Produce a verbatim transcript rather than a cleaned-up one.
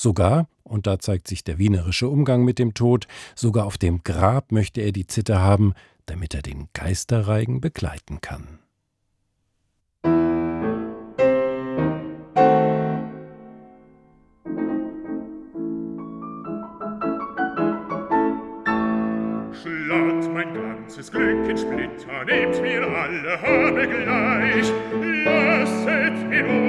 Sogar, und da zeigt sich der wienerische Umgang mit dem Tod, sogar auf dem Grab möchte er die Zither haben, damit er den Geisterreigen begleiten kann. Schlatt mein ganzes Glück in Splitter, nehmt mir alle Habe gleich, lasset mir